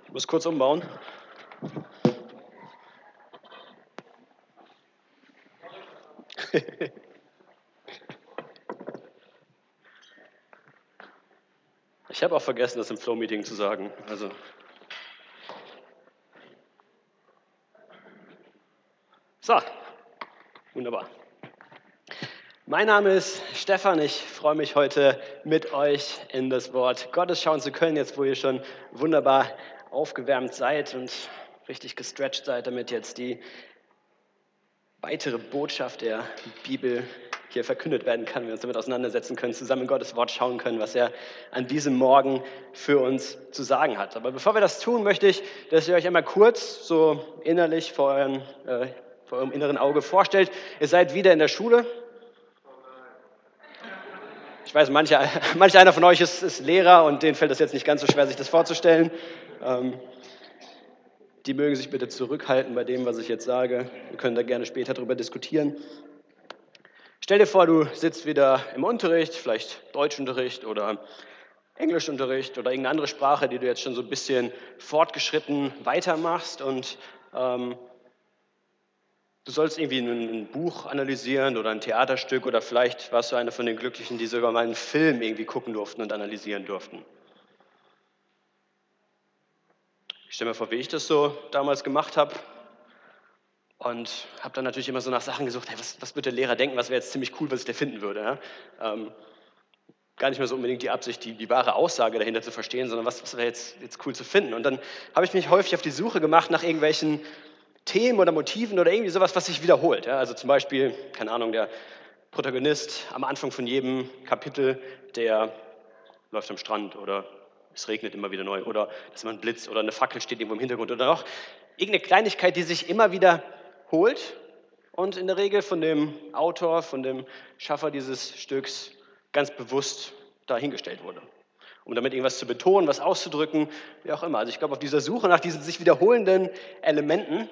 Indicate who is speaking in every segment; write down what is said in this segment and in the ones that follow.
Speaker 1: Ich muss kurz umbauen. Ich habe auch vergessen, das im Flow-Meeting zu sagen. So, wunderbar. Mein Name ist Stefan. Ich freue mich heute mit euch in das Wort Gottes schauen zu können, jetzt wo ihr schon wunderbar aufgewärmt seid und richtig gestretcht seid, damit jetzt die weitere Botschaft der Bibel hier verkündet werden kann, wir uns damit auseinandersetzen können, zusammen in Gottes Wort schauen können, was er an diesem Morgen für uns zu sagen hat. Aber bevor wir das tun, möchte ich, dass ihr euch einmal kurz so innerlich vor eurem inneren Auge vorstellt. Ihr seid wieder in der Schule. Ich weiß, manch einer von euch ist Lehrer und denen fällt es jetzt nicht ganz so schwer, sich das vorzustellen. Die mögen sich bitte zurückhalten bei dem, was ich jetzt sage. Wir können da gerne später darüber diskutieren. Stell dir vor, du sitzt wieder im Unterricht, vielleicht Deutschunterricht oder Englischunterricht oder irgendeine andere Sprache, die du jetzt schon so ein bisschen fortgeschritten weitermachst und du sollst irgendwie ein Buch analysieren oder ein Theaterstück oder vielleicht warst du einer von den Glücklichen, die sogar mal einen Film irgendwie gucken durften und analysieren durften. Ich stelle mir vor, wie ich das so damals gemacht habe. Und habe dann natürlich immer so nach Sachen gesucht, hey, was wird der Lehrer denken, was wäre jetzt ziemlich cool, was ich da finden würde. Ja? Gar nicht mehr so unbedingt die Absicht, die wahre Aussage dahinter zu verstehen, sondern was wäre jetzt cool zu finden. Und dann habe ich mich häufig auf die Suche gemacht nach irgendwelchen Themen oder Motiven oder irgendwie sowas, was sich wiederholt. Ja? Also zum Beispiel, keine Ahnung, der Protagonist am Anfang von jedem Kapitel, der läuft am Strand oder es regnet immer wieder neu oder dass man ein Blitz oder eine Fackel steht irgendwo im Hintergrund oder noch irgendeine Kleinigkeit, die sich immer wieder holt und in der Regel von dem Autor, von dem Schaffer dieses Stücks ganz bewusst dahingestellt wurde. Um damit irgendwas zu betonen, was auszudrücken, wie auch immer. Also ich glaube, auf dieser Suche nach diesen sich wiederholenden Elementen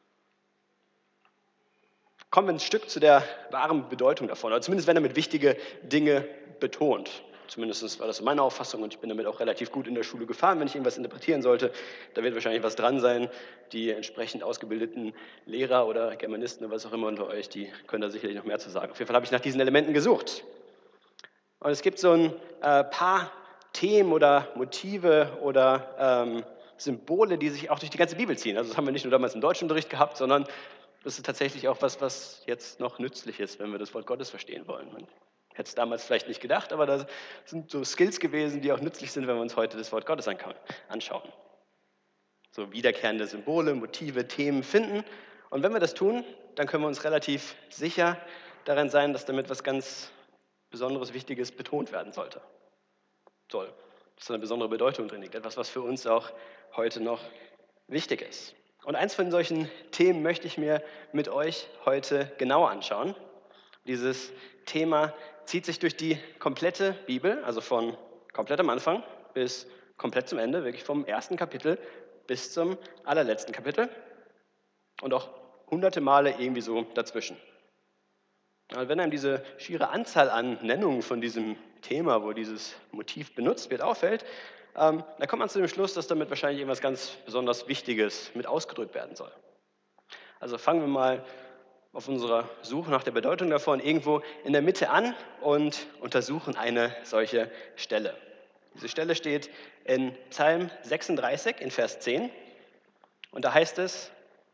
Speaker 1: kommen wir ein Stück zu der wahren Bedeutung davon. Oder zumindest wenn er mit wichtige Dinge betont. Zumindest war das so meine Auffassung und ich bin damit auch relativ gut in der Schule gefahren, wenn ich irgendwas interpretieren sollte. Da wird wahrscheinlich was dran sein. Die entsprechend ausgebildeten Lehrer oder Germanisten oder was auch immer unter euch, die können da sicherlich noch mehr zu sagen. Auf jeden Fall habe ich nach diesen Elementen gesucht. Und es gibt so ein paar Themen oder Motive oder Symbole, die sich auch durch die ganze Bibel ziehen. Also das haben wir nicht nur damals im Deutschunterricht gehabt, sondern das ist tatsächlich auch was jetzt noch nützlich ist, wenn wir das Wort Gottes verstehen wollen. Man hätte es damals vielleicht nicht gedacht, aber das sind so Skills gewesen, die auch nützlich sind, wenn wir uns heute das Wort Gottes anschauen. So wiederkehrende Symbole, Motive, Themen finden. Und wenn wir das tun, dann können wir uns relativ sicher darin sein, dass damit was ganz Besonderes, Wichtiges betont werden sollte. Dass eine besondere Bedeutung drin liegt. Etwas, was für uns auch heute noch wichtig ist. Und eins von solchen Themen möchte ich mir mit euch heute genauer anschauen. Dieses Thema zieht sich durch die komplette Bibel, also von komplett am Anfang bis komplett zum Ende, wirklich vom ersten Kapitel bis zum allerletzten Kapitel und auch hunderte Male irgendwie so dazwischen. Und wenn einem diese schiere Anzahl an Nennungen von diesem Thema, wo dieses Motiv benutzt wird, auffällt, da kommt man zu dem Schluss, dass damit wahrscheinlich irgendwas ganz besonders Wichtiges mit ausgedrückt werden soll. Also fangen wir mal auf unserer Suche nach der Bedeutung davon irgendwo in der Mitte an und untersuchen eine solche Stelle. Diese Stelle steht in Psalm 36 in Vers 10 und da heißt es,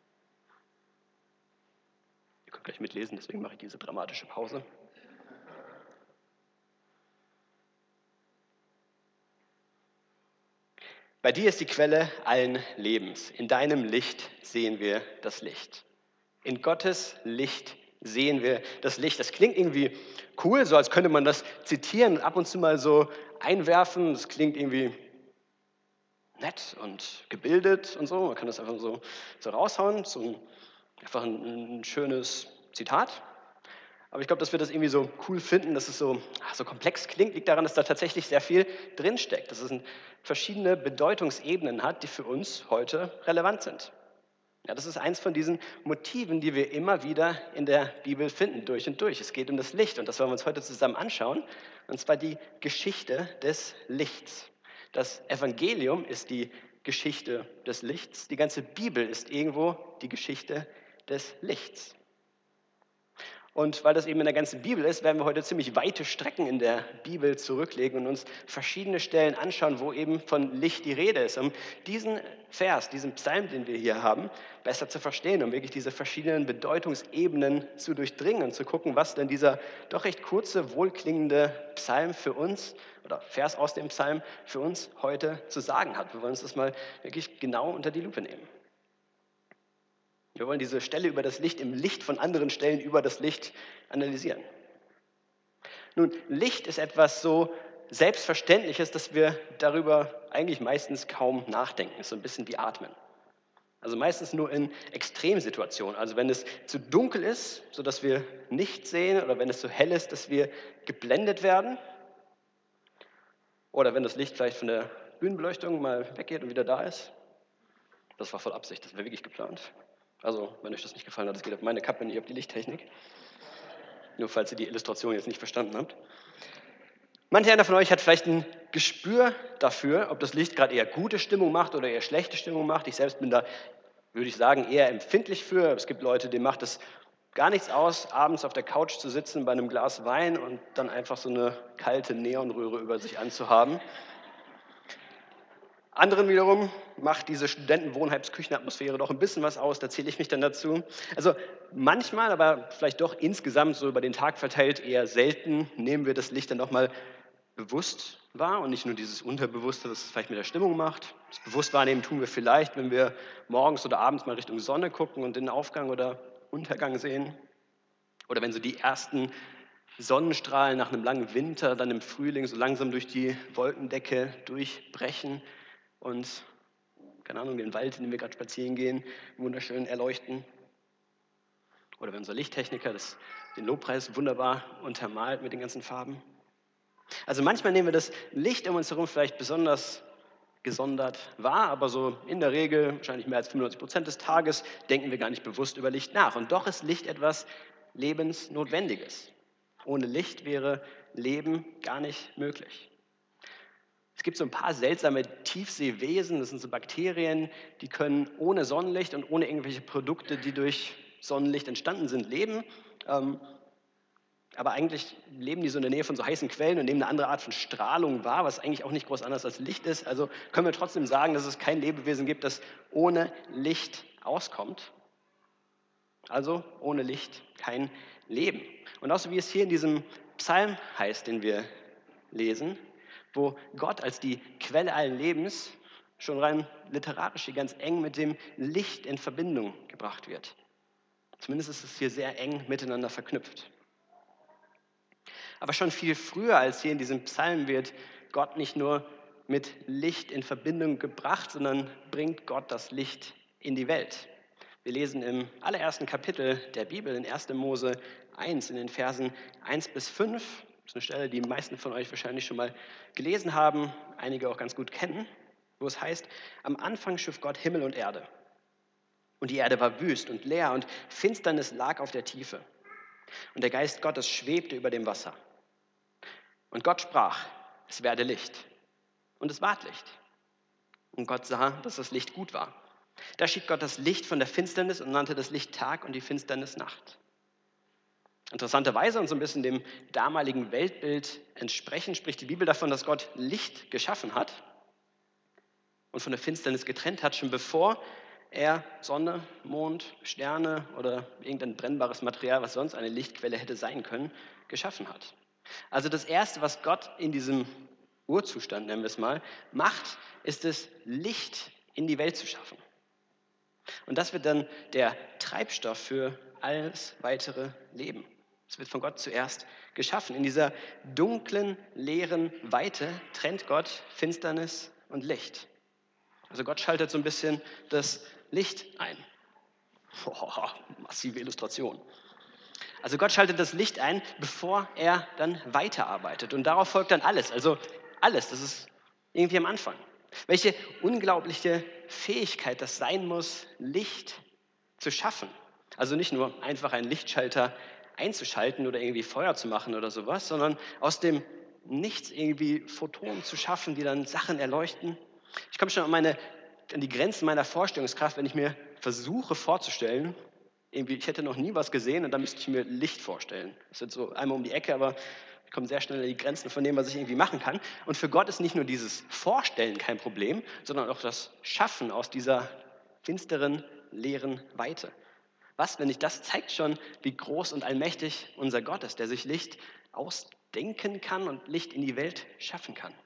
Speaker 1: ihr könnt gleich mitlesen, deswegen mache ich diese dramatische Pause. Bei dir ist die Quelle allen Lebens. In deinem Licht sehen wir das Licht. In Gottes Licht sehen wir das Licht. Das klingt irgendwie cool, so als könnte man das zitieren und ab und zu mal so einwerfen. Das klingt irgendwie nett und gebildet und so. Man kann das einfach so raushauen. Einfach ein schönes Zitat. Aber ich glaube, dass wir das irgendwie so cool finden, dass es so komplex klingt, liegt daran, dass da tatsächlich sehr viel drinsteckt. Dass es verschiedene Bedeutungsebenen hat, die für uns heute relevant sind. Ja, das ist eins von diesen Motiven, die wir immer wieder in der Bibel finden, durch und durch. Es geht um das Licht und das wollen wir uns heute zusammen anschauen. Und zwar die Geschichte des Lichts. Das Evangelium ist die Geschichte des Lichts. Die ganze Bibel ist irgendwo die Geschichte des Lichts. Und weil das eben in der ganzen Bibel ist, werden wir heute ziemlich weite Strecken in der Bibel zurücklegen und uns verschiedene Stellen anschauen, wo eben von Licht die Rede ist, um diesen Vers, diesen Psalm, den wir hier haben, besser zu verstehen, um wirklich diese verschiedenen Bedeutungsebenen zu durchdringen und zu gucken, was denn dieser doch recht kurze, wohlklingende Psalm für uns oder Vers aus dem Psalm für uns heute zu sagen hat. Wir wollen uns das mal wirklich genau unter die Lupe nehmen. Wir wollen diese Stelle über das Licht im Licht von anderen Stellen über das Licht analysieren. Nun, Licht ist etwas so Selbstverständliches, dass wir darüber eigentlich meistens kaum nachdenken. Es ist so ein bisschen wie Atmen. Also meistens nur in Extremsituationen. Also wenn es zu dunkel ist, sodass wir nichts sehen, oder wenn es zu hell ist, dass wir geblendet werden. Oder wenn das Licht vielleicht von der Bühnenbeleuchtung mal weggeht und wieder da ist. Das war voll Absicht, das wäre wirklich geplant. Also, wenn euch das nicht gefallen hat, das geht auf meine Kappe, nicht auf die Lichttechnik. Nur falls ihr die Illustration jetzt nicht verstanden habt. Manch einer von euch hat vielleicht ein Gespür dafür, ob das Licht gerade eher gute Stimmung macht oder eher schlechte Stimmung macht. Ich selbst bin da, würde ich sagen, eher empfindlich für. Es gibt Leute, denen macht es gar nichts aus, abends auf der Couch zu sitzen bei einem Glas Wein und dann einfach so eine kalte Neonröhre über sich anzuhaben. Anderen wiederum macht diese Studentenwohnheimsküchenatmosphäre doch ein bisschen was aus, da zähle ich mich dann dazu. Also manchmal, aber vielleicht doch insgesamt so über den Tag verteilt eher selten, nehmen wir das Licht dann doch mal bewusst wahr und nicht nur dieses Unterbewusste, was es vielleicht mit der Stimmung macht. Das Bewusstwahrnehmen tun wir vielleicht, wenn wir morgens oder abends mal Richtung Sonne gucken und den Aufgang oder Untergang sehen. Oder wenn so die ersten Sonnenstrahlen nach einem langen Winter dann im Frühling so langsam durch die Wolkendecke durchbrechen und, keine Ahnung, den Wald, in dem wir gerade spazieren gehen, wunderschön erleuchten. Oder wenn unser Lichttechniker den Lobpreis wunderbar untermalt mit den ganzen Farben. Also manchmal nehmen wir das Licht um uns herum vielleicht besonders gesondert wahr, aber so in der Regel, wahrscheinlich mehr als 95% des Tages, denken wir gar nicht bewusst über Licht nach. Und doch ist Licht etwas Lebensnotwendiges. Ohne Licht wäre Leben gar nicht möglich. Es gibt so ein paar seltsame Tiefseewesen, das sind so Bakterien, die können ohne Sonnenlicht und ohne irgendwelche Produkte, die durch Sonnenlicht entstanden sind, leben. Aber eigentlich leben die so in der Nähe von so heißen Quellen und nehmen eine andere Art von Strahlung wahr, was eigentlich auch nicht groß anders als Licht ist. Also können wir trotzdem sagen, dass es kein Lebewesen gibt, das ohne Licht auskommt. Also ohne Licht kein Leben. Und auch so wie es hier in diesem Psalm heißt, den wir lesen, wo Gott als die Quelle allen Lebens schon rein literarisch hier ganz eng mit dem Licht in Verbindung gebracht wird. Zumindest ist es hier sehr eng miteinander verknüpft. Aber schon viel früher als hier in diesem Psalm wird Gott nicht nur mit Licht in Verbindung gebracht, sondern bringt Gott das Licht in die Welt. Wir lesen im allerersten Kapitel der Bibel, in 1. Mose 1, in den Versen 1 bis 5. Das ist eine Stelle, die meisten von euch wahrscheinlich schon mal gelesen haben, einige auch ganz gut kennen, wo es heißt, am Anfang schuf Gott Himmel und Erde. Und die Erde war wüst und leer und Finsternis lag auf der Tiefe. Und der Geist Gottes schwebte über dem Wasser. Und Gott sprach, es werde Licht. Und es ward Licht. Und Gott sah, dass das Licht gut war. Da schied Gott das Licht von der Finsternis und nannte das Licht Tag und die Finsternis Nacht. Interessanterweise und so ein bisschen dem damaligen Weltbild entsprechend spricht die Bibel davon, dass Gott Licht geschaffen hat und von der Finsternis getrennt hat, schon bevor er Sonne, Mond, Sterne oder irgendein brennbares Material, was sonst eine Lichtquelle hätte sein können, geschaffen hat. Also das Erste, was Gott in diesem Urzustand, nennen wir es mal, macht, ist es, Licht in die Welt zu schaffen. Und das wird dann der Treibstoff für alles weitere Leben. Es wird von Gott zuerst geschaffen. In dieser dunklen, leeren Weite trennt Gott Finsternis und Licht. Also Gott schaltet so ein bisschen das Licht ein. Massive Illustration. Also Gott schaltet das Licht ein, bevor er dann weiterarbeitet. Und darauf folgt dann alles. Also alles, das ist irgendwie am Anfang. Welche unglaubliche Fähigkeit das sein muss, Licht zu schaffen. Also nicht nur einfach einen Lichtschalter einzuschalten oder irgendwie Feuer zu machen oder sowas, sondern aus dem Nichts irgendwie Photonen zu schaffen, die dann Sachen erleuchten. Ich komme schon an die Grenzen meiner Vorstellungskraft, wenn ich mir versuche vorzustellen, irgendwie, ich hätte noch nie was gesehen und dann müsste ich mir Licht vorstellen. Das wird so einmal um die Ecke, aber ich komme sehr schnell an die Grenzen von dem, was ich irgendwie machen kann. Und für Gott ist nicht nur dieses Vorstellen kein Problem, sondern auch das Schaffen aus dieser finsteren, leeren Weite. Was, wenn nicht das zeigt schon, wie groß und allmächtig unser Gott ist, der sich Licht ausdenken kann und Licht in die Welt schaffen kann.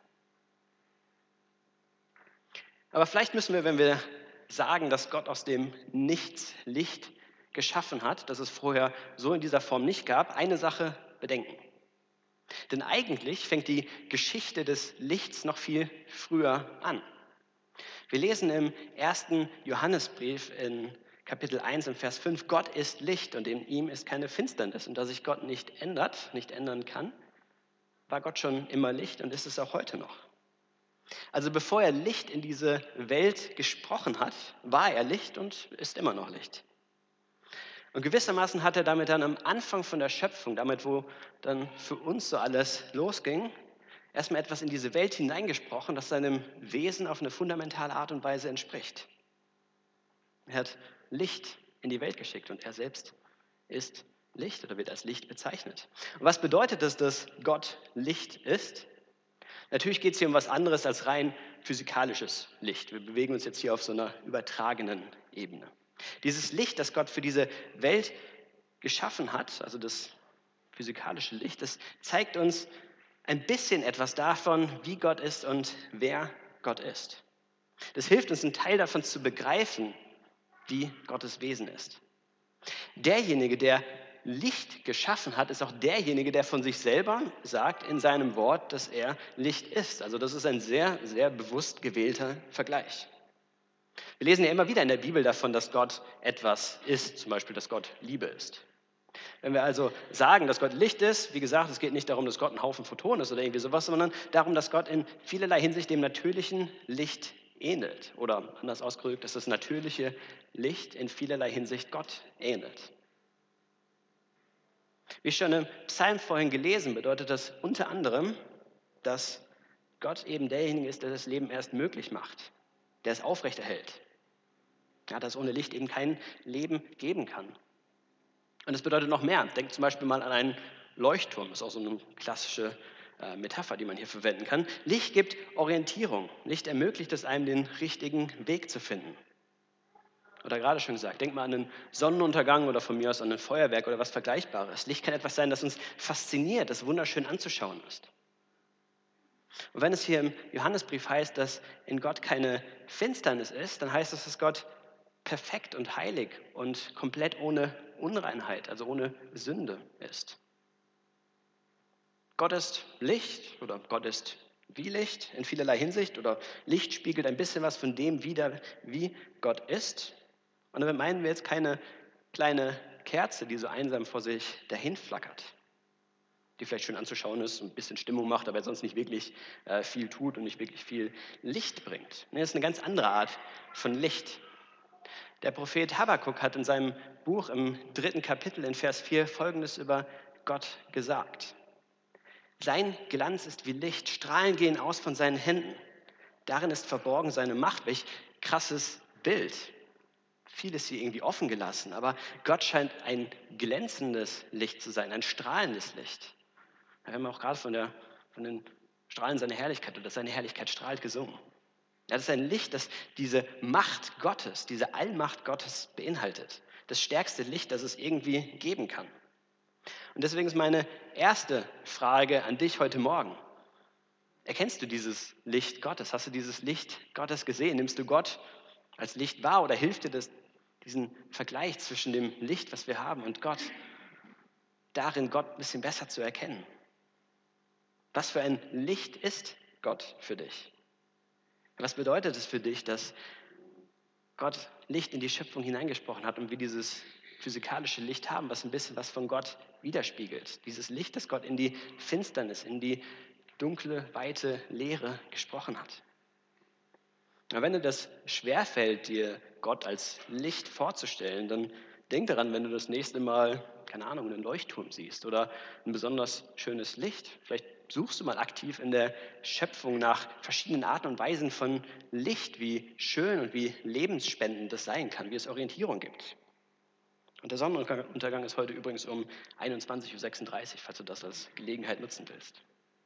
Speaker 1: Aber vielleicht müssen wir, wenn wir sagen, dass Gott aus dem Nichts Licht geschaffen hat, dass es vorher so in dieser Form nicht gab, eine Sache bedenken. Denn eigentlich fängt die Geschichte des Lichts noch viel früher an. Wir lesen im 1. Johannesbrief in Kapitel 1 und Vers 5, Gott ist Licht und in ihm ist keine Finsternis. Und da sich Gott nicht ändert, nicht ändern kann, war Gott schon immer Licht und ist es auch heute noch. Also bevor er Licht in diese Welt gesprochen hat, war er Licht und ist immer noch Licht. Und gewissermaßen hat er damit dann am Anfang von der Schöpfung, damit wo dann für uns so alles losging, erstmal etwas in diese Welt hineingesprochen, das seinem Wesen auf eine fundamentale Art und Weise entspricht. Er hat Licht in die Welt geschickt und er selbst ist Licht oder wird als Licht bezeichnet. Und was bedeutet es, dass Gott Licht ist? Natürlich geht es hier um was anderes als rein physikalisches Licht. Wir bewegen uns jetzt hier auf so einer übertragenen Ebene. Dieses Licht, das Gott für diese Welt geschaffen hat, also das physikalische Licht, das zeigt uns ein bisschen etwas davon, wie Gott ist und wer Gott ist. Das hilft uns, einen Teil davon zu begreifen, wie Gottes Wesen ist. Derjenige, der Licht geschaffen hat, ist auch derjenige, der von sich selber sagt in seinem Wort, dass er Licht ist. Also das ist ein sehr, sehr bewusst gewählter Vergleich. Wir lesen ja immer wieder in der Bibel davon, dass Gott etwas ist, zum Beispiel, dass Gott Liebe ist. Wenn wir also sagen, dass Gott Licht ist, wie gesagt, es geht nicht darum, dass Gott ein Haufen Photonen ist oder irgendwie sowas, sondern darum, dass Gott in vielerlei Hinsicht dem natürlichen Licht ähnelt. Oder anders ausgedrückt, dass das natürliche Licht in vielerlei Hinsicht Gott ähnelt. Wie schon im Psalm vorhin gelesen, bedeutet das unter anderem, dass Gott eben derjenige ist, der das Leben erst möglich macht, der es aufrechterhält. Ja, dass ohne Licht eben kein Leben geben kann. Und das bedeutet noch mehr. Denkt zum Beispiel mal an einen Leuchtturm. Das ist auch so eine klassische Metapher, die man hier verwenden kann. Licht gibt Orientierung. Licht ermöglicht es einem, den richtigen Weg zu finden. Oder gerade schon gesagt, denk mal an einen Sonnenuntergang oder von mir aus an ein Feuerwerk oder was Vergleichbares. Licht kann etwas sein, das uns fasziniert, das wunderschön anzuschauen ist. Und wenn es hier im Johannesbrief heißt, dass in Gott keine Finsternis ist, dann heißt das, dass Gott perfekt und heilig und komplett ohne Unreinheit, also ohne Sünde ist. Gott ist Licht oder Gott ist wie Licht in vielerlei Hinsicht oder Licht spiegelt ein bisschen was von dem wider, wie Gott ist. Und damit meinen wir jetzt keine kleine Kerze, die so einsam vor sich dahin flackert, die vielleicht schön anzuschauen ist, ein bisschen Stimmung macht, aber sonst nicht wirklich viel tut und nicht wirklich viel Licht bringt. Nee, das ist eine ganz andere Art von Licht. Der Prophet Habakuk hat in seinem Buch im 3. Kapitel in Vers 4 Folgendes über Gott gesagt. Sein Glanz ist wie Licht, Strahlen gehen aus von seinen Händen. Darin ist verborgen seine Macht. Welch krasses Bild. Vieles hier irgendwie offen gelassen, aber Gott scheint ein glänzendes Licht zu sein, ein strahlendes Licht. Wir haben auch gerade von den Strahlen seiner Herrlichkeit oder seine Herrlichkeit strahlt gesungen. Ja, das ist ein Licht, das diese Macht Gottes, diese Allmacht Gottes beinhaltet. Das stärkste Licht, das es irgendwie geben kann. Und deswegen ist meine erste Frage an dich heute Morgen. Erkennst du dieses Licht Gottes? Hast du dieses Licht Gottes gesehen? Nimmst du Gott als Licht wahr oder hilft dir das, diesen Vergleich zwischen dem Licht, was wir haben, und Gott, darin Gott ein bisschen besser zu erkennen? Was für ein Licht ist Gott für dich? Was bedeutet es für dich, dass Gott Licht in die Schöpfung hineingesprochen hat und wir dieses physikalische Licht haben, was ein bisschen was von Gott widerspiegelt? Dieses Licht, das Gott in die Finsternis, in die dunkle, weite Leere gesprochen hat. Aber wenn dir das schwerfällt, dir Gott als Licht vorzustellen, dann denk daran, wenn du das nächste Mal, keine Ahnung, einen Leuchtturm siehst oder ein besonders schönes Licht. Vielleicht suchst du mal aktiv in der Schöpfung nach verschiedenen Arten und Weisen von Licht, wie schön und wie lebensspendend das sein kann, wie es Orientierung gibt. Und der Sonnenuntergang ist heute übrigens um 21:36 Uhr, falls du das als Gelegenheit nutzen willst.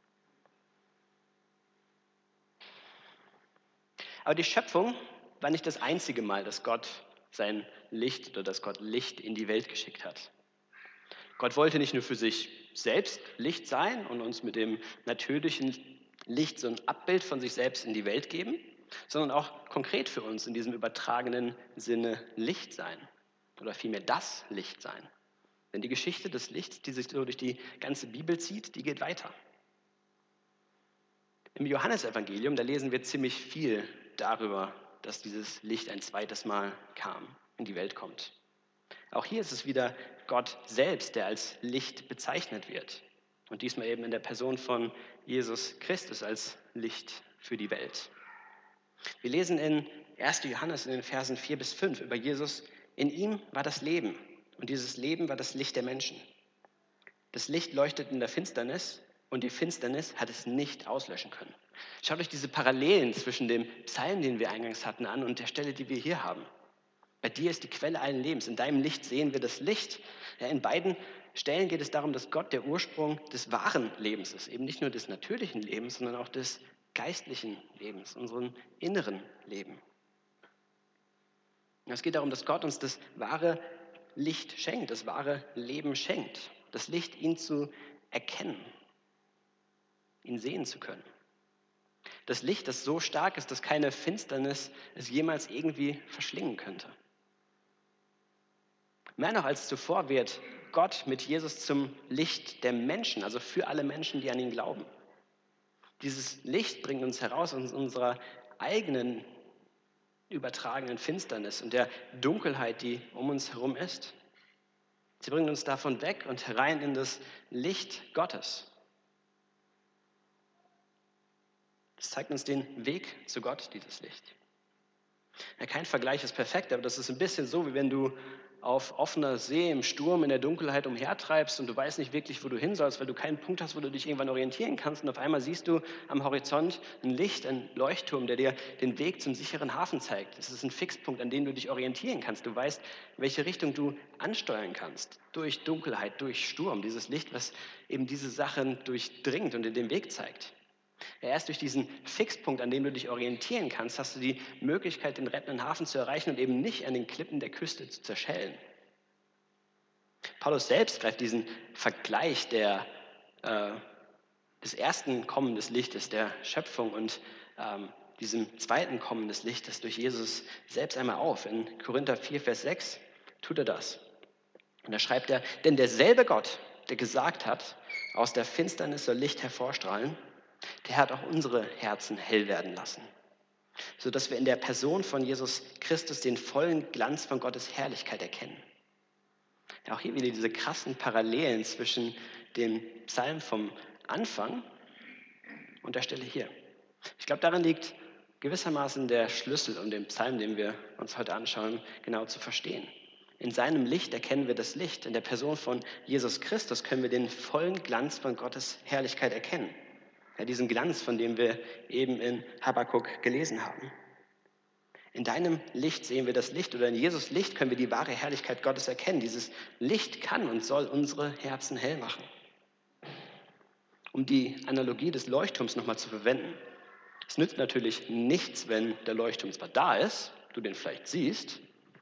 Speaker 1: Aber die Schöpfung war nicht das einzige Mal, dass Gott sein Licht oder dass Gott Licht in die Welt geschickt hat. Gott wollte nicht nur für sich selbst Licht sein und uns mit dem natürlichen Licht so ein Abbild von sich selbst in die Welt geben, sondern auch konkret für uns in diesem übertragenen Sinne Licht sein oder vielmehr das Licht sein. Denn die Geschichte des Lichts, die sich so durch die ganze Bibel zieht, die geht weiter. Im Johannesevangelium, da lesen wir ziemlich viel darüber, dass dieses Licht ein zweites Mal kam, in die Welt kommt. Auch hier ist es wieder Gott selbst, der als Licht bezeichnet wird. Und diesmal eben in der Person von Jesus Christus als Licht für die Welt. Wir lesen in 1. Johannes in den Versen 4-5 über Jesus: In ihm war das Leben und dieses Leben war das Licht der Menschen. Das Licht leuchtet in der Finsternis und die Finsternis hat es nicht auslöschen können. Schaut euch diese Parallelen zwischen dem Psalm, den wir eingangs hatten, an und der Stelle, die wir hier haben. Bei dir ist die Quelle allen Lebens. In deinem Licht sehen wir das Licht. Ja, in beiden Stellen geht es darum, dass Gott der Ursprung des wahren Lebens ist. Eben nicht nur des natürlichen Lebens, sondern auch des geistlichen Lebens, unserem inneren Leben. Es geht darum, dass Gott uns das wahre Licht schenkt, das wahre Leben schenkt. Das Licht, ihn zu erkennen, ihn sehen zu können. Das Licht, das so stark ist, dass keine Finsternis es jemals irgendwie verschlingen könnte. Mehr noch als zuvor wird Gott mit Jesus zum Licht der Menschen, also für alle Menschen, die an ihn glauben. Dieses Licht bringt uns heraus aus unserer eigenen übertragenen Finsternis und der Dunkelheit, die um uns herum ist. Sie bringen uns davon weg und herein in das Licht Gottes. Es zeigt uns den Weg zu Gott, dieses Licht. Ja, kein Vergleich ist perfekt, aber das ist ein bisschen so, wie wenn du auf offener See im Sturm in der Dunkelheit umhertreibst und du weißt nicht wirklich, wo du hin sollst, weil du keinen Punkt hast, wo du dich irgendwann orientieren kannst. Und auf einmal siehst du am Horizont ein Licht, ein Leuchtturm, der dir den Weg zum sicheren Hafen zeigt. Das ist ein Fixpunkt, an dem du dich orientieren kannst. Du weißt, in welche Richtung du ansteuern kannst. Durch Dunkelheit, durch Sturm. Dieses Licht, was eben diese Sachen durchdringt und dir den Weg zeigt. Ja, erst durch diesen Fixpunkt, an dem du dich orientieren kannst, hast du die Möglichkeit, den rettenden Hafen zu erreichen und eben nicht an den Klippen der Küste zu zerschellen. Paulus selbst greift diesen Vergleich des ersten Kommen des Lichtes, der Schöpfung und diesem zweiten Kommen des Lichtes durch Jesus selbst einmal auf. In Korinther 4, Vers 6 tut er das. Und da schreibt er: Denn derselbe Gott, der gesagt hat, aus der Finsternis soll Licht hervorstrahlen, der hat auch unsere Herzen hell werden lassen, sodass wir in der Person von Jesus Christus den vollen Glanz von Gottes Herrlichkeit erkennen. Ja, auch hier wieder diese krassen Parallelen zwischen dem Psalm vom Anfang und der Stelle hier. Ich glaube, darin liegt gewissermaßen der Schlüssel, um den Psalm, den wir uns heute anschauen, genau zu verstehen. In seinem Licht erkennen wir das Licht. In der Person von Jesus Christus können wir den vollen Glanz von Gottes Herrlichkeit erkennen. Ja, diesen Glanz, von dem wir eben in Habakuk gelesen haben. In deinem Licht sehen wir das Licht oder in Jesus Licht können wir die wahre Herrlichkeit Gottes erkennen. Dieses Licht kann und soll unsere Herzen hell machen. Um die Analogie des Leuchtturms nochmal zu verwenden. Es nützt natürlich nichts, wenn der Leuchtturm zwar da ist, du den vielleicht siehst,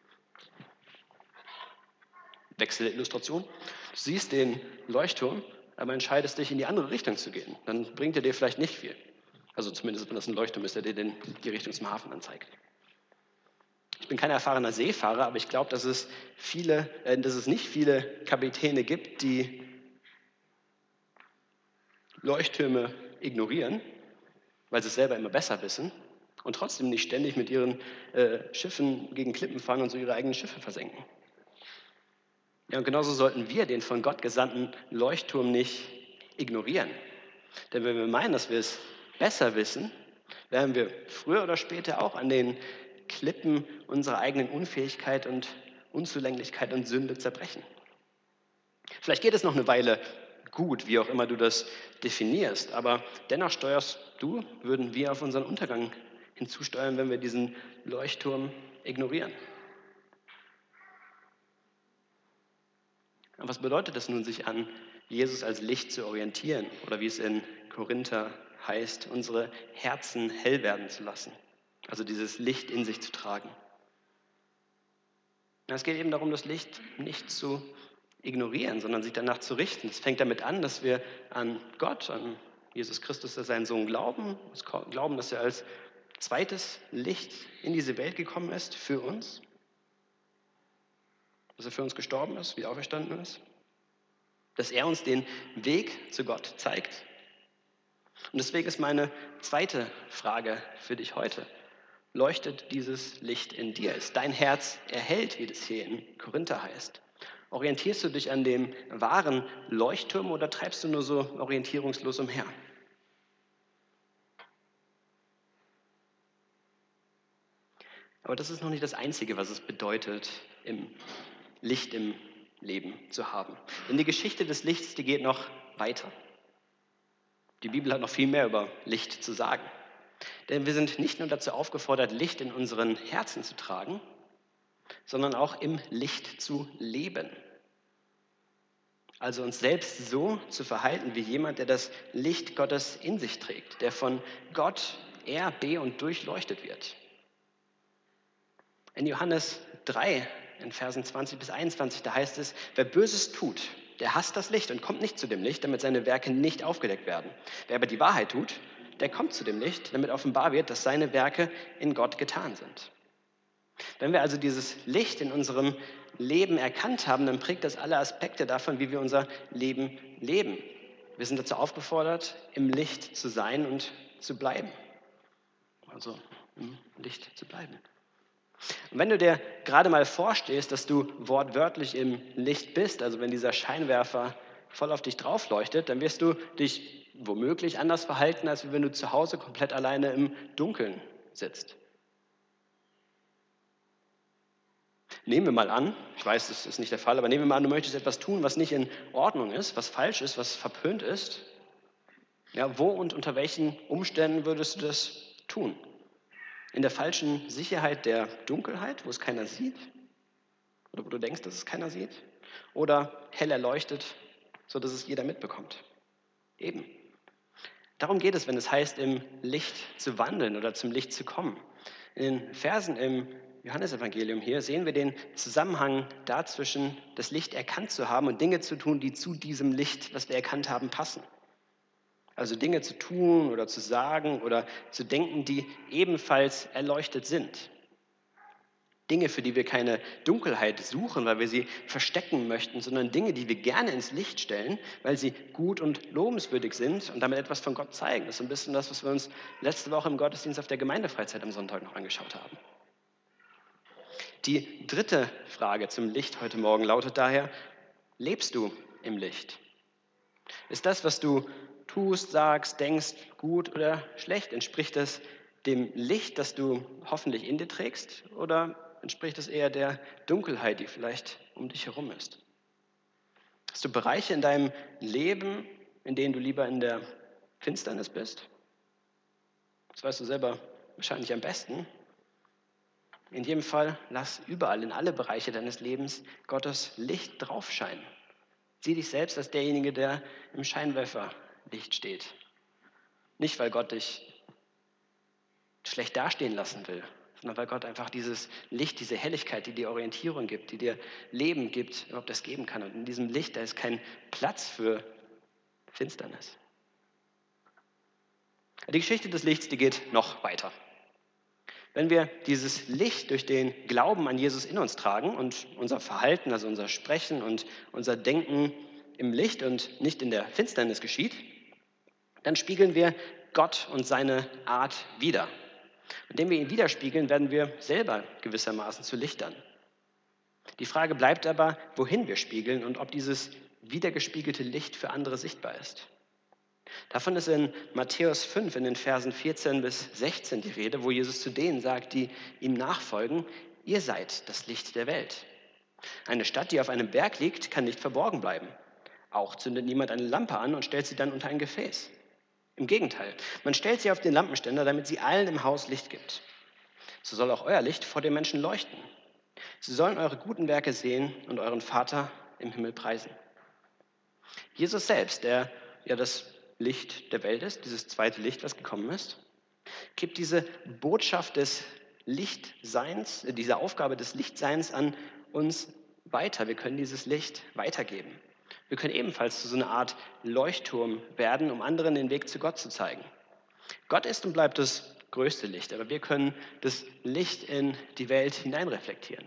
Speaker 1: Wechsel der Illustration, du siehst den Leuchtturm, aber entscheidest dich, in die andere Richtung zu gehen. Dann bringt er dir vielleicht nicht viel. Also zumindest, wenn das ein Leuchtturm ist, der dir die Richtung zum Hafen anzeigt. Ich bin kein erfahrener Seefahrer, aber ich glaube, dass es nicht viele Kapitäne gibt, die Leuchttürme ignorieren, weil sie es selber immer besser wissen und trotzdem nicht ständig mit ihren Schiffen gegen Klippen fahren und so ihre eigenen Schiffe versenken. Ja, und genauso sollten wir den von Gott gesandten Leuchtturm nicht ignorieren. Denn wenn wir meinen, dass wir es besser wissen, werden wir früher oder später auch an den Klippen unserer eigenen Unfähigkeit und Unzulänglichkeit und Sünde zerbrechen. Vielleicht geht es noch eine Weile gut, wie auch immer du das definierst. Aber dennoch würden wir auf unseren Untergang hinzusteuern, wenn wir diesen Leuchtturm ignorieren. Und was bedeutet es nun, sich an Jesus als Licht zu orientieren? Oder wie es in Korinther heißt, unsere Herzen hell werden zu lassen. Also dieses Licht in sich zu tragen. Es geht eben darum, das Licht nicht zu ignorieren, sondern sich danach zu richten. Es fängt damit an, dass wir an Gott, an Jesus Christus, der seinen Sohn glauben, dass er als zweites Licht in diese Welt gekommen ist für uns, dass er für uns gestorben ist, wieder auferstanden ist, dass er uns den Weg zu Gott zeigt. Und deswegen ist meine zweite Frage für dich heute: Leuchtet dieses Licht in dir? Ist dein Herz erhellt, wie das hier in Korinther heißt? Orientierst du dich an dem wahren Leuchtturm oder treibst du nur so orientierungslos umher? Aber das ist noch nicht das Einzige, was es bedeutet, Licht im Leben zu haben. Denn die Geschichte des Lichts, die geht noch weiter. Die Bibel hat noch viel mehr über Licht zu sagen. Denn wir sind nicht nur dazu aufgefordert, Licht in unseren Herzen zu tragen, sondern auch im Licht zu leben. Also uns selbst so zu verhalten wie jemand, der das Licht Gottes in sich trägt, der von Gott und durchleuchtet wird. In Johannes 3, in Versen 20 bis 21, da heißt es: Wer Böses tut, der hasst das Licht und kommt nicht zu dem Licht, damit seine Werke nicht aufgedeckt werden. Wer aber die Wahrheit tut, der kommt zu dem Licht, damit offenbar wird, dass seine Werke in Gott getan sind. Wenn wir also dieses Licht in unserem Leben erkannt haben, dann prägt das alle Aspekte davon, wie wir unser Leben leben. Wir sind dazu aufgefordert, im Licht zu sein und zu bleiben. Also im Licht zu bleiben. Und wenn du dir gerade mal vorstellst, dass du wortwörtlich im Licht bist, also wenn dieser Scheinwerfer voll auf dich drauf leuchtet, dann wirst du dich womöglich anders verhalten, als wenn du zu Hause komplett alleine im Dunkeln sitzt. Nehmen wir mal an, ich weiß, das ist nicht der Fall, aber nehmen wir mal an, du möchtest etwas tun, was nicht in Ordnung ist, was falsch ist, was verpönt ist. Ja, wo und unter welchen Umständen würdest du das tun? In der falschen Sicherheit der Dunkelheit, wo es keiner sieht? Oder wo du denkst, dass es keiner sieht? Oder hell erleuchtet, sodass es jeder mitbekommt? Eben. Darum geht es, wenn es heißt, im Licht zu wandeln oder zum Licht zu kommen. In den Versen im Johannesevangelium hier sehen wir den Zusammenhang dazwischen, das Licht erkannt zu haben und Dinge zu tun, die zu diesem Licht, was wir erkannt haben, passen. Also Dinge zu tun oder zu sagen oder zu denken, die ebenfalls erleuchtet sind. Dinge, für die wir keine Dunkelheit suchen, weil wir sie verstecken möchten, sondern Dinge, die wir gerne ins Licht stellen, weil sie gut und lobenswürdig sind und damit etwas von Gott zeigen. Das ist ein bisschen das, was wir uns letzte Woche im Gottesdienst auf der Gemeindefreizeit am Sonntag noch angeschaut haben. Die dritte Frage zum Licht heute Morgen lautet daher: Lebst du im Licht? Ist das, was du tust, sagst, denkst, gut oder schlecht? Entspricht das dem Licht, das du hoffentlich in dir trägst, oder entspricht es eher der Dunkelheit, die vielleicht um dich herum ist? Hast du Bereiche in deinem Leben, in denen du lieber in der Finsternis bist? Das weißt du selber wahrscheinlich am besten. In jedem Fall, lass überall, in alle Bereiche deines Lebens, Gottes Licht drauf scheinen. Sieh dich selbst als derjenige, der im Scheinwerferlicht steht. Nicht, weil Gott dich schlecht dastehen lassen will, sondern weil Gott einfach dieses Licht, diese Helligkeit, die dir Orientierung gibt, die dir Leben gibt, überhaupt das geben kann. Und in diesem Licht, da ist kein Platz für Finsternis. Die Geschichte des Lichts, die geht noch weiter. Wenn wir dieses Licht durch den Glauben an Jesus in uns tragen und unser Verhalten, also unser Sprechen und unser Denken im Licht und nicht in der Finsternis geschieht, dann spiegeln wir Gott und seine Art wider. Indem wir ihn widerspiegeln, werden wir selber gewissermaßen zu Lichtern. Die Frage bleibt aber, wohin wir spiegeln und ob dieses wiedergespiegelte Licht für andere sichtbar ist. Davon ist in Matthäus 5 in den Versen 14 bis 16 die Rede, wo Jesus zu denen sagt, die ihm nachfolgen: Ihr seid das Licht der Welt. Eine Stadt, die auf einem Berg liegt, kann nicht verborgen bleiben. Auch zündet niemand eine Lampe an und stellt sie dann unter ein Gefäß. Im Gegenteil, man stellt sie auf den Lampenständer, damit sie allen im Haus Licht gibt. So soll auch euer Licht vor den Menschen leuchten. Sie sollen eure guten Werke sehen und euren Vater im Himmel preisen. Jesus selbst, der ja das Licht der Welt ist, dieses zweite Licht, was gekommen ist, gibt diese Botschaft des Lichtseins, diese Aufgabe des Lichtseins an uns weiter. Wir können dieses Licht weitergeben. Wir können ebenfalls zu so einer Art Leuchtturm werden, um anderen den Weg zu Gott zu zeigen. Gott ist und bleibt das größte Licht, aber wir können das Licht in die Welt hineinreflektieren.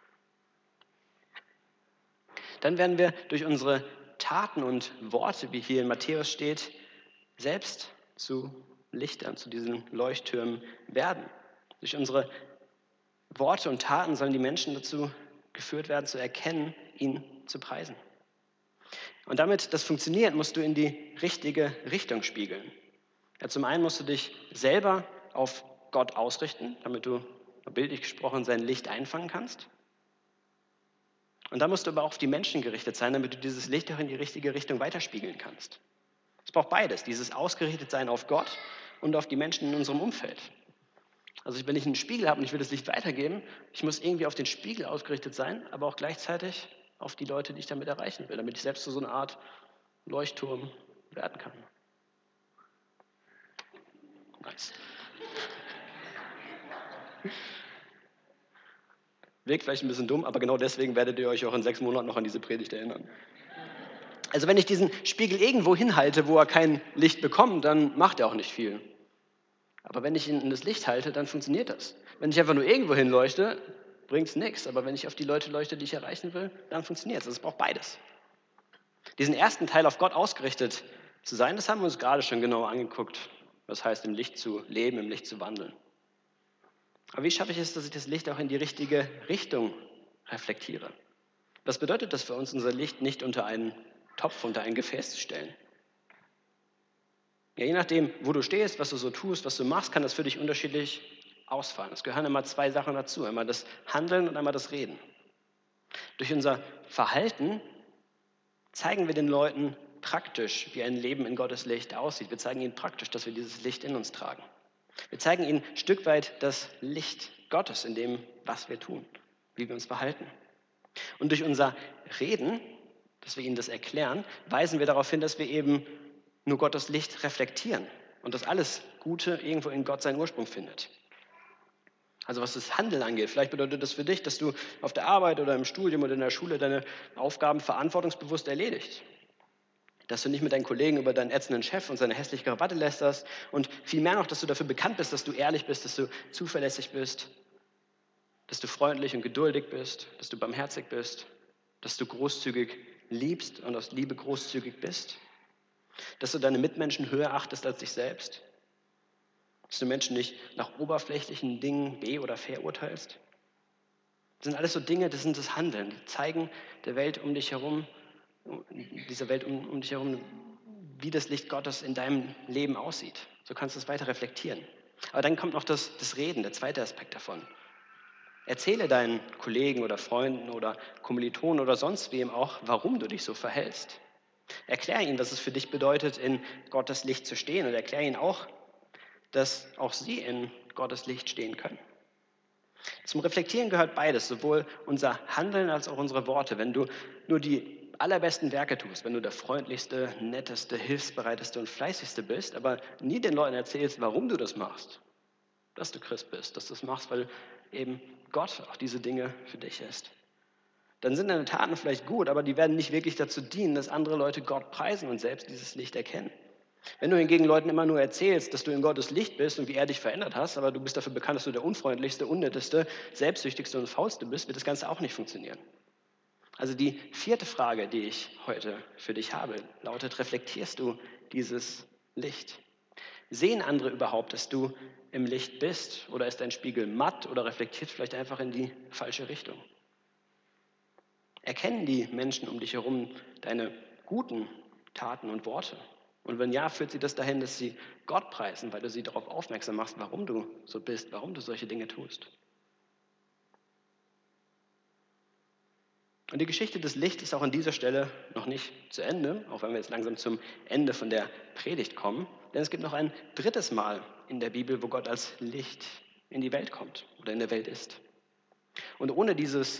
Speaker 1: Dann werden wir durch unsere Taten und Worte, wie hier in Matthäus steht, selbst zu Lichtern, zu diesen Leuchttürmen werden. Durch unsere Worte und Taten sollen die Menschen dazu geführt werden, zu erkennen, ihn zu preisen. Und damit das funktioniert, musst du in die richtige Richtung spiegeln. Ja, zum einen musst du dich selber auf Gott ausrichten, damit du, bildlich gesprochen, sein Licht einfangen kannst. Und dann musst du aber auch auf die Menschen gerichtet sein, damit du dieses Licht auch in die richtige Richtung weiterspiegeln kannst. Es braucht beides, dieses Ausgerichtetsein auf Gott und auf die Menschen in unserem Umfeld. Also wenn ich einen Spiegel habe und ich will das Licht weitergeben, ich muss irgendwie auf den Spiegel ausgerichtet sein, aber auch gleichzeitig auf die Leute, die ich damit erreichen will, damit ich selbst zu so einer Art Leuchtturm werden kann. Nice. Wirkt vielleicht ein bisschen dumm, aber genau deswegen werdet ihr euch auch in 6 Monaten noch an diese Predigt erinnern. Also wenn ich diesen Spiegel irgendwo hinhalte, wo er kein Licht bekommt, dann macht er auch nicht viel. Aber wenn ich ihn in das Licht halte, dann funktioniert das. Wenn ich einfach nur irgendwo hinleuchte, bringt es nichts. Aber wenn ich auf die Leute leuchte, die ich erreichen will, dann funktioniert es. Also es braucht beides. Diesen ersten Teil auf Gott ausgerichtet zu sein, das haben wir uns gerade schon genau angeguckt. Was heißt, im Licht zu leben, im Licht zu wandeln. Aber wie schaffe ich es, dass ich das Licht auch in die richtige Richtung reflektiere? Was bedeutet das für uns, unser Licht nicht unter einen Topf, unter ein Gefäß zu stellen? Ja, je nachdem, wo du stehst, was du so tust, was du machst, kann das für dich unterschiedlich ausfallen. Es gehören immer 2 Sachen dazu, einmal das Handeln und einmal das Reden. Durch unser Verhalten zeigen wir den Leuten praktisch, wie ein Leben in Gottes Licht aussieht. Wir zeigen ihnen praktisch, dass wir dieses Licht in uns tragen. Wir zeigen ihnen ein Stück weit das Licht Gottes in dem, was wir tun, wie wir uns verhalten. Und durch unser Reden, dass wir ihnen das erklären, weisen wir darauf hin, dass wir eben nur Gottes Licht reflektieren und dass alles Gute irgendwo in Gott seinen Ursprung findet. Also was das Handeln angeht, vielleicht bedeutet das für dich, dass du auf der Arbeit oder im Studium oder in der Schule deine Aufgaben verantwortungsbewusst erledigst. Dass du nicht mit deinen Kollegen über deinen ätzenden Chef und seine hässliche Krawatte lästerst und vielmehr noch, dass du dafür bekannt bist, dass du ehrlich bist, dass du zuverlässig bist, dass du freundlich und geduldig bist, dass du barmherzig bist, dass du großzügig liebst und aus Liebe großzügig bist, dass du deine Mitmenschen höher achtest als dich selbst, dass du Menschen nicht nach oberflächlichen Dingen oder verurteilst. Das sind alles so Dinge, das sind das Handeln, die zeigen der Welt um dich herum, dieser Welt um dich herum, wie das Licht Gottes in deinem Leben aussieht. So kannst du es weiter reflektieren. Aber dann kommt noch das Reden, der zweite Aspekt davon. Erzähle deinen Kollegen oder Freunden oder Kommilitonen oder sonst wem auch, warum du dich so verhältst. Erklär ihnen, was es für dich bedeutet, in Gottes Licht zu stehen, und erklär ihnen auch, dass auch sie in Gottes Licht stehen können. Zum Reflektieren gehört beides, sowohl unser Handeln als auch unsere Worte. Wenn du nur die allerbesten Werke tust, wenn du der freundlichste, netteste, hilfsbereiteste und fleißigste bist, aber nie den Leuten erzählst, warum du das machst, dass du Christ bist, dass du das machst, weil eben Gott auch diese Dinge für dich ist, dann sind deine Taten vielleicht gut, aber die werden nicht wirklich dazu dienen, dass andere Leute Gott preisen und selbst dieses Licht erkennen. Wenn du hingegen Leuten immer nur erzählst, dass du in Gottes Licht bist und wie er dich verändert hast, aber du bist dafür bekannt, dass du der unfreundlichste, unnetteste, selbstsüchtigste und faulste bist, wird das Ganze auch nicht funktionieren. Also die 4. Frage, die ich heute für dich habe, lautet: Reflektierst du dieses Licht? Sehen andere überhaupt, dass du im Licht bist? Oder ist dein Spiegel matt oder reflektiert vielleicht einfach in die falsche Richtung? Erkennen die Menschen um dich herum deine guten Taten und Worte? Und wenn ja, führt sie das dahin, dass sie Gott preisen, weil du sie darauf aufmerksam machst, warum du so bist, warum du solche Dinge tust? Und die Geschichte des Lichts ist auch an dieser Stelle noch nicht zu Ende, auch wenn wir jetzt langsam zum Ende von der Predigt kommen. Denn es gibt noch ein drittes Mal in der Bibel, wo Gott als Licht in die Welt kommt oder in der Welt ist. Und ohne dieses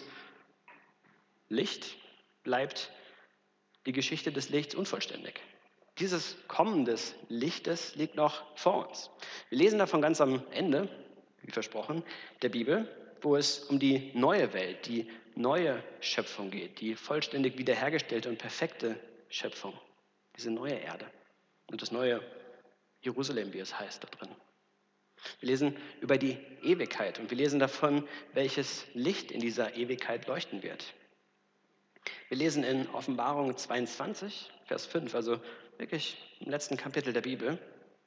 Speaker 1: Licht bleibt die Geschichte des Lichts unvollständig. Dieses Kommen des Lichtes liegt noch vor uns. Wir lesen davon ganz am Ende, wie versprochen, der Bibel, wo es um die neue Welt, die neue Schöpfung geht, die vollständig wiederhergestellte und perfekte Schöpfung, diese neue Erde und das neue Jerusalem, wie es heißt da drin. Wir lesen über die Ewigkeit und wir lesen davon, welches Licht in dieser Ewigkeit leuchten wird. Wir lesen in Offenbarung 22, Vers 5, also wirklich im letzten Kapitel der Bibel,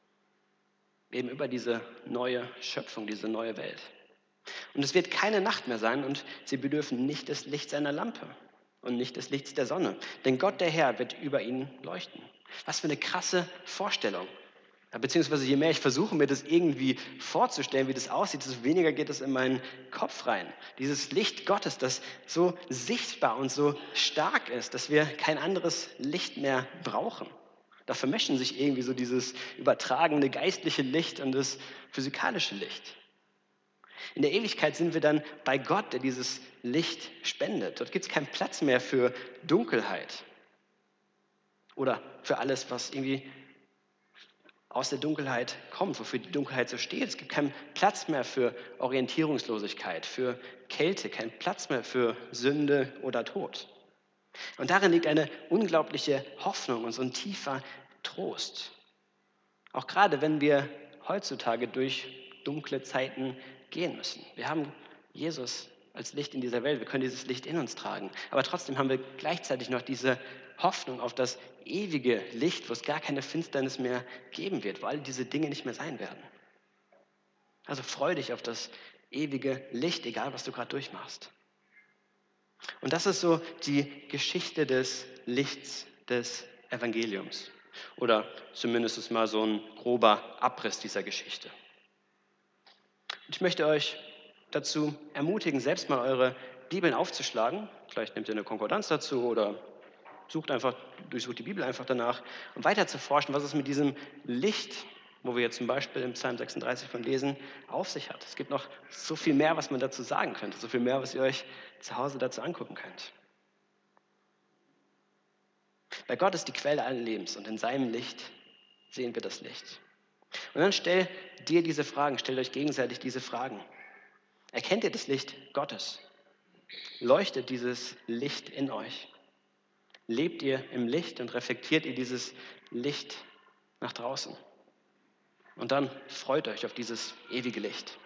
Speaker 1: eben über diese neue Schöpfung, diese neue Welt. Und es wird keine Nacht mehr sein und sie bedürfen nicht des Lichts einer Lampe und nicht des Lichts der Sonne, denn Gott der Herr wird über ihnen leuchten. Was für eine krasse Vorstellung. Ja, beziehungsweise je mehr ich versuche, mir das irgendwie vorzustellen, wie das aussieht, desto weniger geht es in meinen Kopf rein. Dieses Licht Gottes, das so sichtbar und so stark ist, dass wir kein anderes Licht mehr brauchen. Da vermischen sich irgendwie so dieses übertragene geistliche Licht und das physikalische Licht. In der Ewigkeit sind wir dann bei Gott, der dieses Licht spendet. Dort gibt es keinen Platz mehr für Dunkelheit oder für alles, was irgendwie aus der Dunkelheit kommt, wofür die Dunkelheit so steht. Es gibt keinen Platz mehr für Orientierungslosigkeit, für Kälte, keinen Platz mehr für Sünde oder Tod. Und darin liegt eine unglaubliche Hoffnung und so ein tiefer Trost. Auch gerade wenn wir heutzutage durch dunkle Zeiten gehen müssen. Wir haben Jesus als Licht in dieser Welt, wir können dieses Licht in uns tragen. Aber trotzdem haben wir gleichzeitig noch diese Hoffnung auf das ewige Licht, wo es gar keine Finsternis mehr geben wird, wo all diese Dinge nicht mehr sein werden. Also freu dich auf das ewige Licht, egal was du gerade durchmachst. Und das ist so die Geschichte des Lichts des Evangeliums. Oder zumindest ist mal so ein grober Abriss dieser Geschichte. Und ich möchte euch dazu ermutigen, selbst mal eure Bibeln aufzuschlagen. Vielleicht nehmt ihr eine Konkordanz dazu oder durchsucht die Bibel einfach danach, um weiter zu forschen, was es mit diesem Licht, wo wir jetzt zum Beispiel im Psalm 36 von lesen, auf sich hat. Es gibt noch so viel mehr, was man dazu sagen könnte, so viel mehr, was ihr euch zu Hause dazu angucken könnt. Bei Gott ist die Quelle allen Lebens und in seinem Licht sehen wir das Licht. Und dann stellt euch gegenseitig diese Fragen. Erkennt ihr das Licht Gottes? Leuchtet dieses Licht in euch? Lebt ihr im Licht und reflektiert ihr dieses Licht nach draußen? Und dann freut euch auf dieses ewige Licht.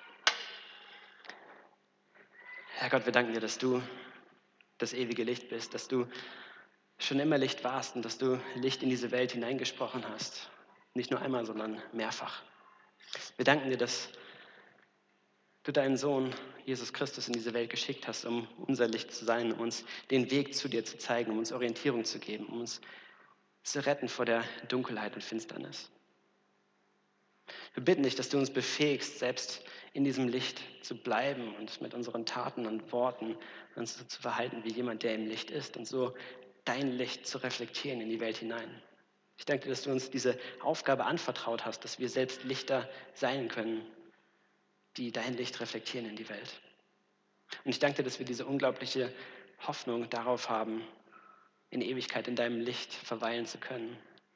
Speaker 1: Herr Gott, wir danken dir, dass du das ewige Licht bist, dass du schon immer Licht warst und dass du Licht in diese Welt hineingesprochen hast. Nicht nur einmal, sondern mehrfach. Wir danken dir, dass du deinen Sohn Jesus Christus in diese Welt geschickt hast, um unser Licht zu sein, um uns den Weg zu dir zu zeigen, um uns Orientierung zu geben, um uns zu retten vor der Dunkelheit und Finsternis. Wir bitten dich, dass du uns befähigst, selbst in diesem Licht zu bleiben und mit unseren Taten und Worten uns so zu verhalten wie jemand, der im Licht ist und so dein Licht zu reflektieren in die Welt hinein. Ich danke dir, dass du uns diese Aufgabe anvertraut hast, dass wir selbst Lichter sein können, die dein Licht reflektieren in die Welt. Und ich danke dir, dass wir diese unglaubliche Hoffnung darauf haben, in Ewigkeit in deinem Licht verweilen zu können.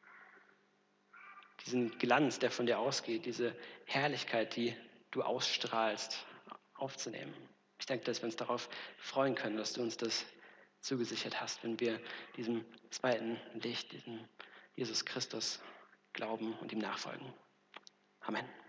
Speaker 1: Diesen Glanz, der von dir ausgeht, diese Herrlichkeit, die du ausstrahlst, aufzunehmen. Ich danke dir, dass wir uns darauf freuen können, dass du uns das zugesichert hast, wenn wir diesem zweiten Licht, diesem Jesus Christus glauben und ihm nachfolgen. Amen.